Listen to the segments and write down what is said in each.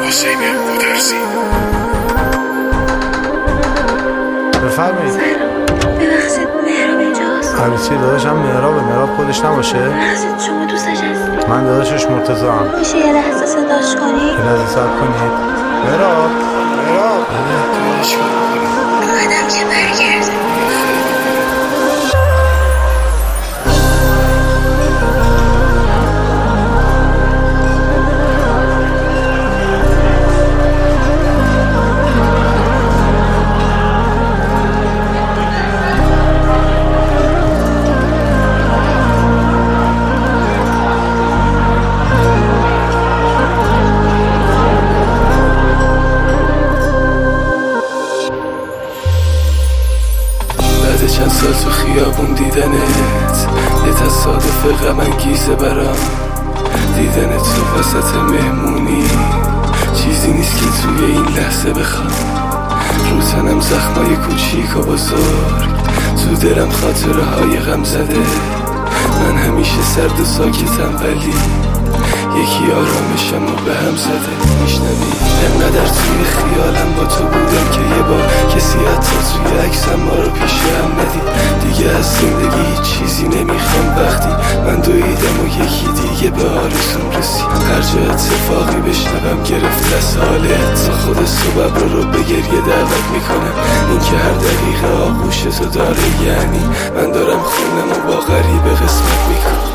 حسین گودرزی. بفرمایید. ببخشید مهراب اینجاست؟ عروسی داداشم مهراب خودش نباشه؟ ببخشید شما دوستش هستی؟ من داداشش مرتضی هم. میشه یه لحظه صداش کنی؟ یه لحظه صبر کنید. مهراب آدم که برگرده. چند سال تو خیابون دیدنت یه تصادف غم انگیزه برام. دیدنت تو وسط مهمونی چیزی نیست که توی این لحظه بخوام. رو تنم زخمای کوچیک و بزرگ، تو دلم خاطره های غم زده. من همیشه سرد و ساکتم ولی یکی آرامشم رو به هم زده. میشنوی انقدر توی خیالم با تو بودم که یه بار کسی حتی توی عکسم ما رو پیش هم ندید. دیگه از زندگی هیچ چیزی نمیخوام وقتی من دویدم و یکی دیگه به آرزوم رسید. هر جا اتفاقی بشنوم گرفت از حالت، تا خود صبح رو به گریه دعوت میکنم. این که هر دقیقه آغوش تو داره یعنی من دارم خونم و با غریبه قسمت میکنم.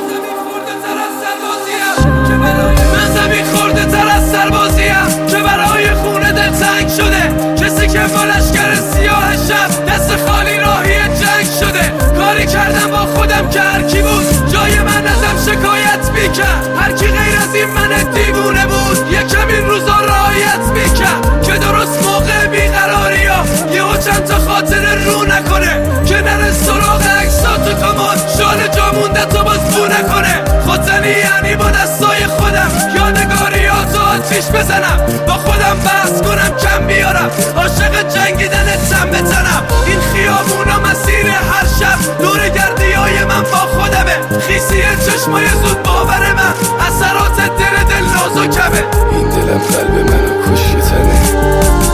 من زمین خورده تر از سربازیم که برای خونه دل تنگ شده. کسی که با لشکر سیاه شب دست خالی راهی جنگ شده. کاری کردم با خودم که هرکی بود جای من ازم شکایت میکرد. هرکی غیر از این من دیوونه بود یکم این روزا رعایت میکرد که درست موقع بیقراری ها یهو چند تا خاطر رو نکنه که نره سراغ عکسا تو کمان شال جا مونده تو باز بو نکنه. خودزنی یعنی با دستای خودم یادگاریاتو آتیش بزنم، با خودم بحث کنم کم بیارم، عاشق جنگیدنتم بتنم. این خیابونا مسیر هر شب دور گردی های من با خودمه. خیسی چشمای زود باور من اثرات دل نازکمه. این دلم قلب منو کشیدنه.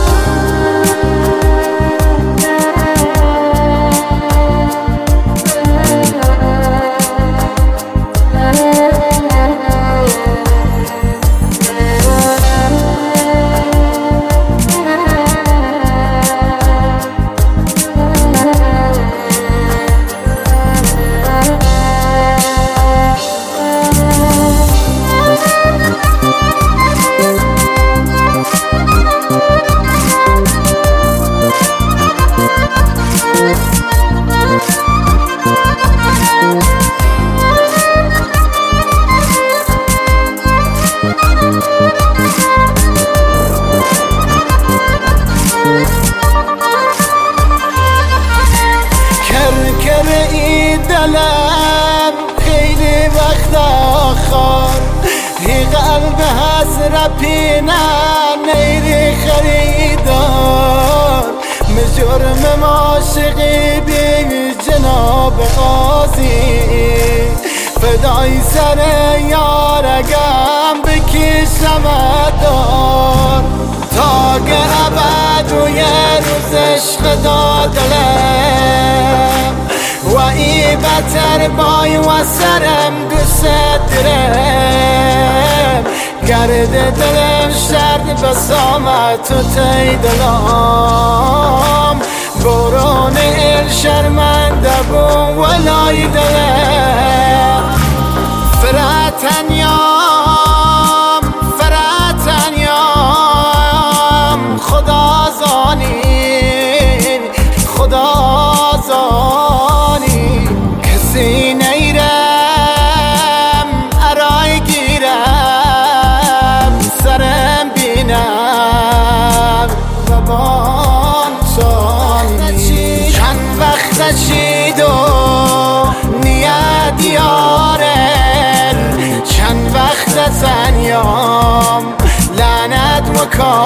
دلم خیلی وقت آخر هی قلب حسرت پینم نیری خریدار مجرم عاشقی بی جناب قاضی فدای سر یارگم بکشم دار تا که ابد و یه روز عشق دادلم و ای بتر بای و سرم دوست درم گرد دلم شرد بسامت تو تی دلم برون ال شرمنده بو ولای دلم فراتنیام خدا زانی کسی نیرم ارای گیرم سرم بینم زبان چانی چند وقت چید و نیت یارن چند وقت زنیام لعنت و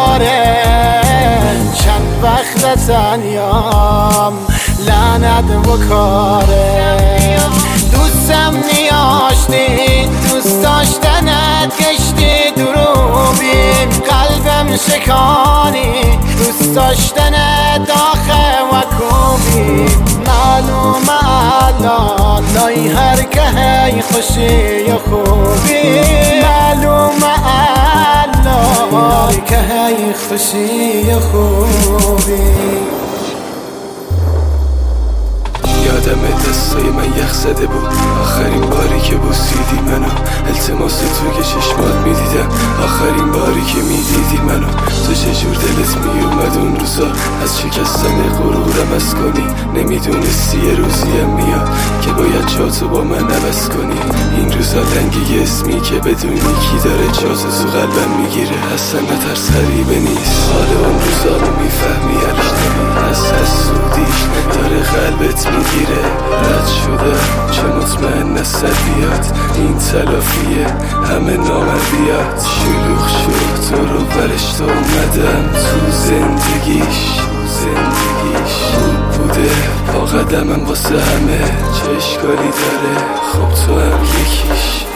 کارن چند وقت زنیام لعنت و کارن دوستم نیاشتی دوست داشتنت گشتی دروبیم شکانی دوست داشتن داخه و کوبی معلومه الان لای هر که هی خوشی و خوبی معلومه الان لای که هی خوشی و خوبی یادم دستای من یخ زده بود آخرین باری که بوسیدی منو التماس توی چشمات میدیدم آخرین باری که میدیدی منو تو چجور دلت میومد اون روزا از شکستن غرورم از کنی نمیدونستی یه روزیم میاد که باید جاتو با من عوض کنی این روزا لنگ اسمی که بدونی کی داره جاتو تو قلبم میگیره اصلا نترس غریبه نیست حال اون روزا رو میفهمی الان از حسودی داره قلبت میگیره رد شده چه مطمئن نصد بیاد این تلافیه همه نامردیات شلوغ شد تو رو برشت اومدم تو زندگیش خوب بوده با قدمم واسه همه چه اشکالی داره خب تو هم یکیش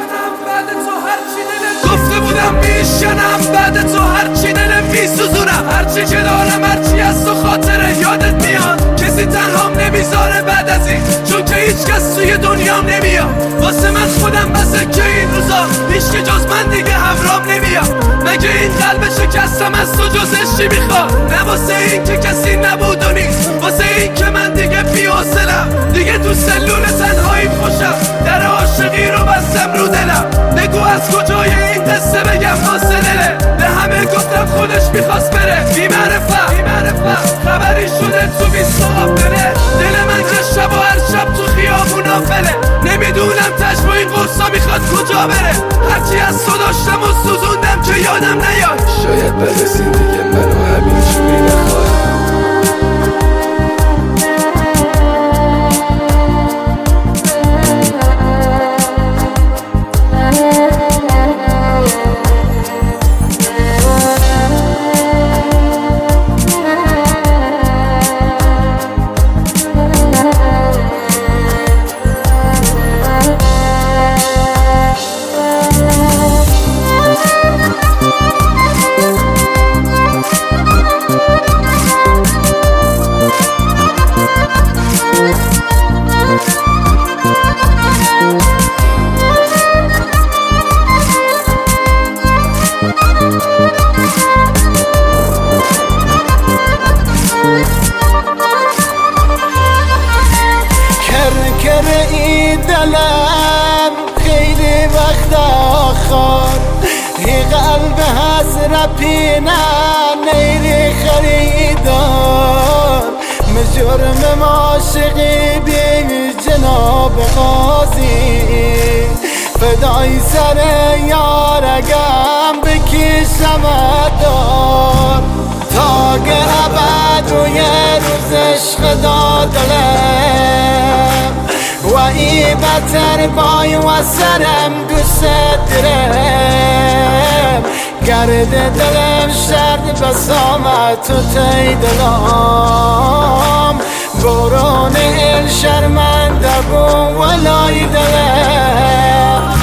گفته بودم میشنم بعد تو هرچی دلم میسوزونم هرچی که دارم هرچی از تو خاطره یادت میاد کسی تنهام نمیذاره بعد از این چون که هیچ کس توی دنیام نمیاد واسه من خودم بسه که این روزا هیچ که جز من دیگه همرام نمیاد مگه این قلب شکستم از تو جز چی میخواد نه واسه این که کسی نبود و نیست واسه این که من دیگه بی‌حوصله‌ام دیگه تو سلول تنهاییم خوشم در عاشقی رو بستم رو دلم نگو از کجای این قصه بگم واسه دله به همه گفتم خودش میخواست بره بی‌معرفت خبری شده تو 20 قافله دل من که شب و هر شب تو خیابونا فله نمیدونم تشبه این قصه میخواد کجا بره هرچی از تو داشتم و سوزوندم که یادم نیاد شاید بعد از این دیگه منو همین جوری نخواهد دلم خیلی وقت آخر ای قلب حسرت پینه نیری خریدار مجرم عاشقی بی جناب قاضی فدای سر یارگم بکشم دار تا که ابد و یه روز عشق دادلم و ای بتر بای و سرم دوست درم گرد دلم شرد بسامت تو تی دلم برون ال شرمنده بو ولای دلم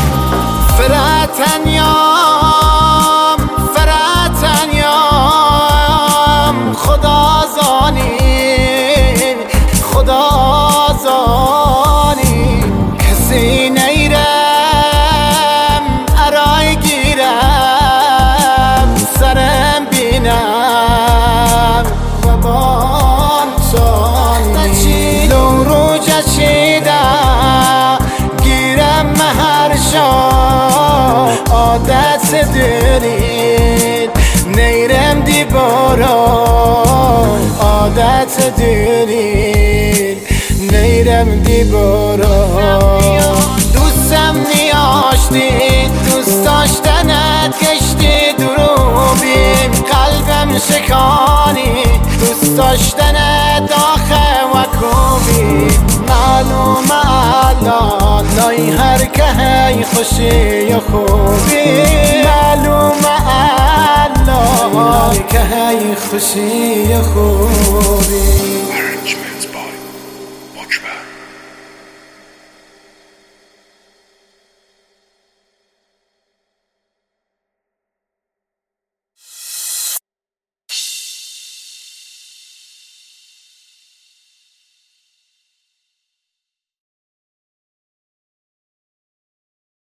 فراتنیام خدا زانی کسی نیرم ارای گیرم سرم بینم و بانسانی لون رو جشیده گیرم مهر شا عادت دارید نیرم دی باران عادت دارید نیرم دی باران دوستم نیاشتی دوست داشتنت گشتی دروبیم قلبم شکانی دوست داشتنت آخه و کوبی معلومه الان لای هر که هی خوشی و خوبی معلومه الان لای که هی خوشی و خوبی